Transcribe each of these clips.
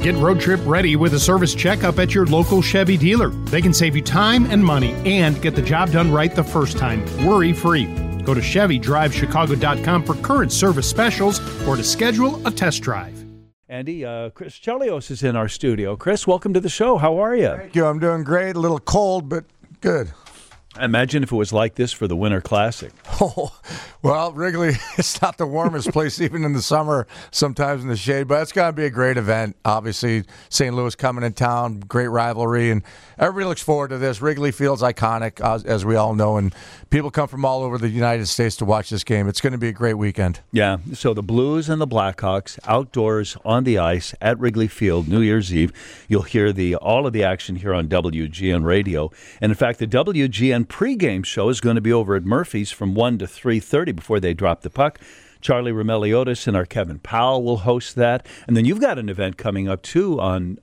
Get road trip ready with a service checkup at your local Chevy dealer. They can save you time and money and get the job done right the first time, worry-free. Go to ChevyDriveChicago.com for current service specials or to schedule a test drive. Andy, Chris Chelios is in our studio. Chris, welcome to the show. How are you? Thank you. I'm doing great. A little cold, but good. I imagine if it was like this for the Winter Classic. Oh, well, Wrigley, it's not the warmest place, even in the summer, sometimes in the shade, but it's going to be a great event. Obviously, St. Louis coming in town, great rivalry, and everybody looks forward to this. Wrigley Field's iconic, as we all know, and people come from all over the United States to watch this game. It's going to be a great weekend. Yeah, so the Blues and the Blackhawks outdoors on the ice at Wrigley Field, New Year's Eve. You'll hear all of the action here on WGN Radio. And in fact, the WGN pregame show is going to be over at Murphy's from 1 to 3:30 before they drop the puck. Charlie Romeliotis and our Kevin Powell will host that. And then you've got an event coming up, too, on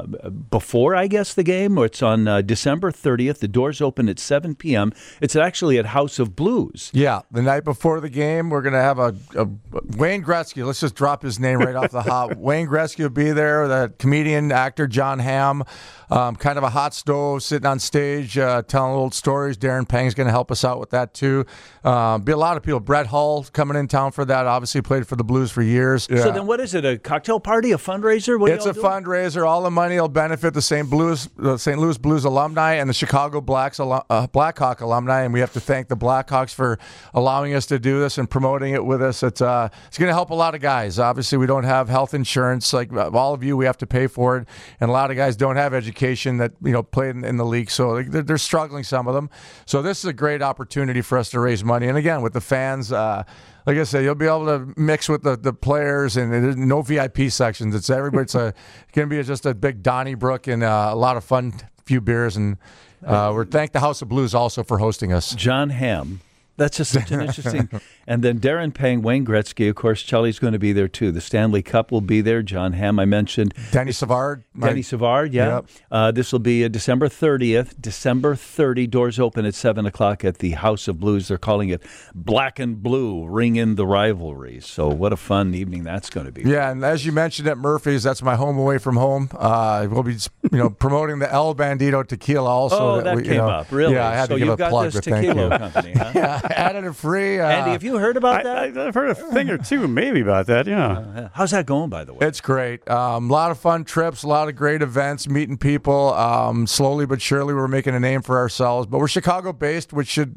before, I guess, the game. Or it's on December 30th. The doors open at 7 p.m. It's actually at House of Blues. Yeah, the night before the game, we're going to have a Wayne Gretzky. Let's just drop his name right off the hop. Wayne Gretzky will be there, the comedian, actor John Hamm. Kind of a hot stove, sitting on stage, telling old stories. Darren Pang's going to help us out with that, too. Be a lot of people. Brett Hull coming in town for that. Obviously played for the Blues for years. So then what is it, a cocktail party, a fundraiser? It's a fundraiser. All the money will benefit the St. Louis Blues alumni and the Chicago Blackhawk alumni, and we have to thank the Blackhawks for allowing us to do this and promoting it with us. It's going to help a lot of guys. Obviously, we don't have health insurance. Like all of you, we have to pay for it, and a lot of guys don't have education that play in the league, so they're struggling, some of them. So this is a great opportunity for us to raise money, and again, with the fans, like I said, you'll be able to mix with the players, and there's no VIP sections. It's everybody's going to be just a big Donnybrook and a lot of fun, few beers, and we're thank the House of Blues also for hosting us. John Hamm. That's just such an interesting. And then Darren Pang, Wayne Gretzky, of course, Charlie's going to be there too. The Stanley Cup will be there. John Hamm, I mentioned. Denny Savard. Yeah. Yep. This will be December 30th. December 30, doors open at 7 o'clock at the House of Blues. They're calling it Black and Blue, Ring in the Rivalry. So what a fun evening that's going to be. Yeah, and as you mentioned at Murphy's, that's my home away from home. We'll be promoting the El Bandito Tequila also. Oh, that came up, really? Yeah, I had to give a plug, this but thank you. tequila company, huh? Yeah, added it free. Andy, have you heard about that? I've heard a thing or two maybe about that, yeah. How's that going, by the way? It's great. A lot of fun trips, a lot of great events, meeting people. Slowly but surely we're making a name for ourselves. But we're Chicago-based, which should,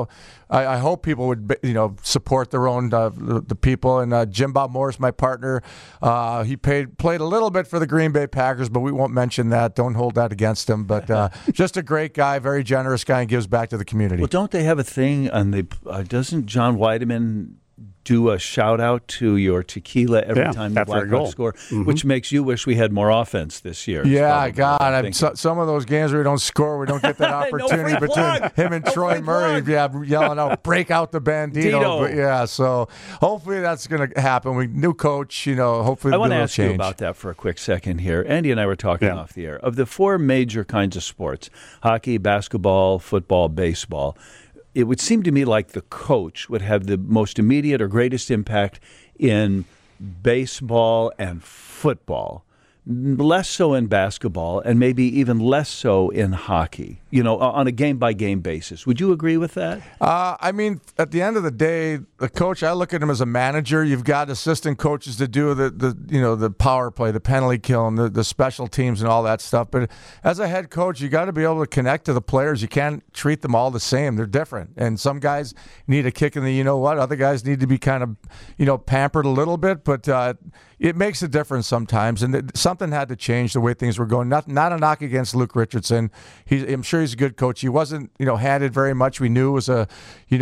I hope people would, support their own, the people. And Jim Bob Morris, my partner, he played a little bit for the Green Bay Packers, but we won't mention that. Don't hold that against him. But just a great guy, very generous guy, and gives back to the community. Well, don't they have a thing on the, doesn't John Weideman do a shout-out to your tequila every time the Blackhawks score, which makes you wish we had more offense this year. Yeah, God, some of those games where we don't score, we don't get that opportunity between him and Troy Murray, yelling out, break out the Bandito. But yeah, so hopefully that's going to happen. New coach, hopefully I want to ask change. you about that for a quick second here. Andy and I were talking off the air. Of the four major kinds of sports, hockey, basketball, football, baseball, it would seem to me like the coach would have the most immediate or greatest impact in baseball and football, less so in basketball, and maybe even less so in hockey, on a game-by-game basis. Would you agree with that? At the end of the day, the coach, I look at him as a manager. You've got assistant coaches to do the power play, the penalty kill, and the special teams and all that stuff. But as a head coach, you got to be able to connect to the players. You can't treat them all the same. They're different. And some guys need a kick in the you-know-what. Other guys need to be kind of, pampered a little bit. But it makes a difference sometimes. And something had to change the way things were going. Not a knock against Luke Richardson. I'm sure he's a good coach. He wasn't, handed very much. We knew it was a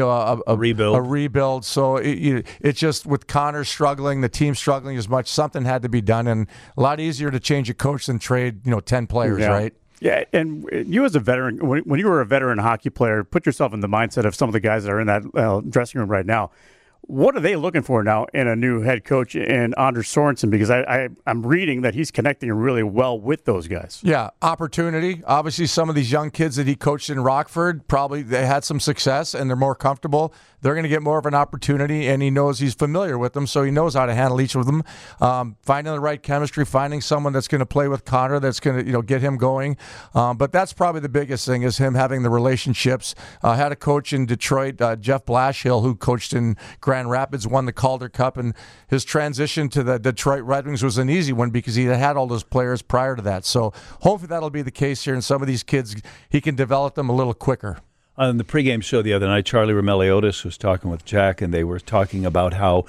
rebuild. So it's just with Connor struggling, the team struggling as much, something had to be done, and a lot easier to change a coach than trade 10 players, right? Yeah, and you as a veteran, when you were a veteran hockey player, put yourself in the mindset of some of the guys that are in that dressing room right now. What are they looking for now in a new head coach in Anders Sorensen? Because I'm reading that he's connecting really well with those guys. Yeah, opportunity. Obviously, some of these young kids that he coached in Rockford, probably they had some success and they're more comfortable. they're going to get more of an opportunity, and he knows he's familiar with them, so he knows how to handle each of them. Finding the right chemistry, finding someone that's going to play with Connor, that's going to get him going. But that's probably the biggest thing, is him having the relationships. Had a coach in Detroit, Jeff Blashill, who coached in Grand Rapids, won the Calder Cup, and his transition to the Detroit Red Wings was an easy one because he had all those players prior to that. So hopefully that'll be the case here, and some of these kids, he can develop them a little quicker. On the pregame show the other night, Charlie Romeliotis was talking with Jack, and they were talking about how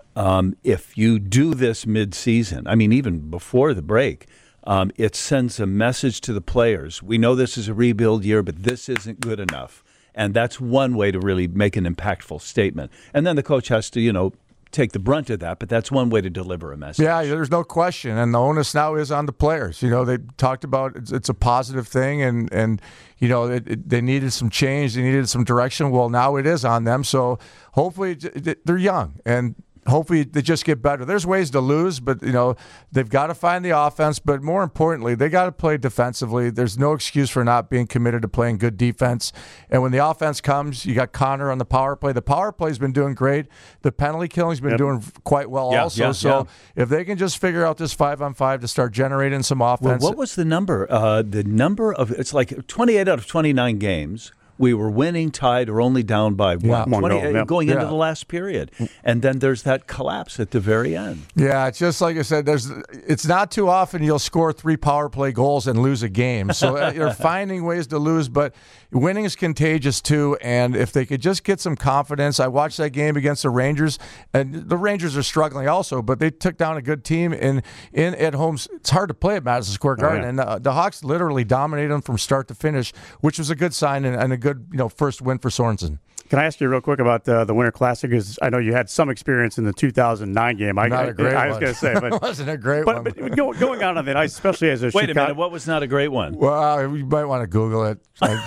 if you do this mid-season, I mean, even before the break, it sends a message to the players. We know this is a rebuild year, but this isn't good enough. And that's one way to really make an impactful statement. And then the coach has to, take the brunt of that, but that's one way to deliver a message. Yeah, there's no question. And the onus now is on the players. They talked about it's a positive thing, and they needed some change. They needed some direction. Well, now it is on them. So hopefully they're young, and hopefully they just get better. There's ways to lose, but they've got to find the offense. But more importantly, they got to play defensively. There's no excuse for not being committed to playing good defense. And when the offense comes, you got Connor on the power play. The power play's been doing great. The penalty killing's been doing quite well also. So if they can just figure out this 5-on-5 to start generating some offense. Well, what was the number? The number of, it's like 28 out of 29 games. We were winning, tied, or only down by 20 going into the last period. And then there's that collapse at the very end. Yeah, it's just like I said, it's not too often you'll score 3 power play goals and lose a game. So you're finding ways to lose, but winning is contagious too. And if they could just get some confidence. I watched that game against the Rangers, and the Rangers are struggling also, but they took down a good team at home. It's hard to play at Madison Square Garden. And the Hawks literally dominated them from start to finish, which was a good sign and a good first win for Sorensen. Can I ask you real quick about the Winter Classic? Because I know you had some experience in the 2009 game. Not a great one. I was going to say, but it wasn't a great one. But going on that ice, especially as a Wait a minute, what was not a great one? Well, you might want to Google it.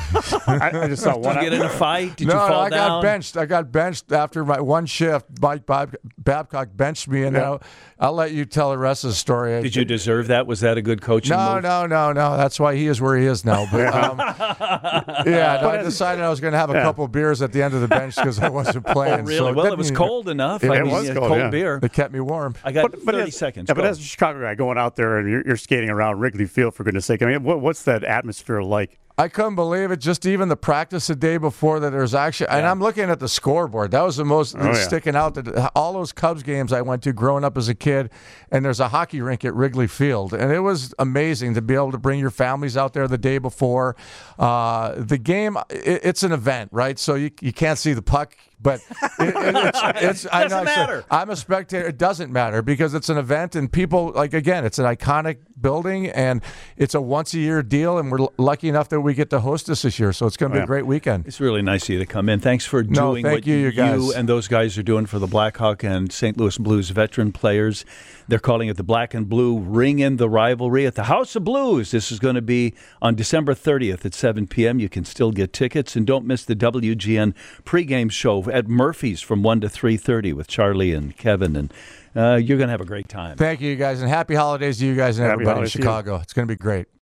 I just saw one. Did you get in a fight? Did you fall I down? I got benched after my one shift. Mike Babcock benched me, and I'll let you tell the rest of the story. Did you deserve that? Was that a good coaching move? No. That's why he is where he is now. But I decided I was going to have a couple beers at the end of the bench because I wasn't playing. Oh, really? So it was cold enough. It was cold beer. It kept me warm. I got 30 seconds. Yeah, but as a Chicago guy going out there and you're skating around Wrigley Field, for goodness sake, I mean, what's that atmosphere like? I couldn't believe it. Just even the practice the day before that there's actually, and I'm looking at the scoreboard. That was the most sticking out. That all those Cubs games I went to growing up as a kid, and there's a hockey rink at Wrigley Field, and it was amazing to be able to bring your families out there the day before. The game, it's an event, right? So you can't see the puck. But it doesn't matter. I'm a spectator. It doesn't matter because it's an event, and people, it's an iconic building, and it's a once-a-year deal, and we're lucky enough that we get to host this year, so it's going to be a great weekend. It's really nice of you to come in. Thanks for doing what you guys. And those guys are doing for the Blackhawk and St. Louis Blues veteran players. They're calling it the Black and Blue Ring in the Rivalry at the House of Blues. This is going to be on December 30th at 7 p.m. You can still get tickets, and don't miss the WGN pregame show at Murphy's from 1 to 3:30 with Charlie and Kevin, and you're going to have a great time. Thank you guys, and happy holidays to you guys and everybody in Chicago. It's going to be great.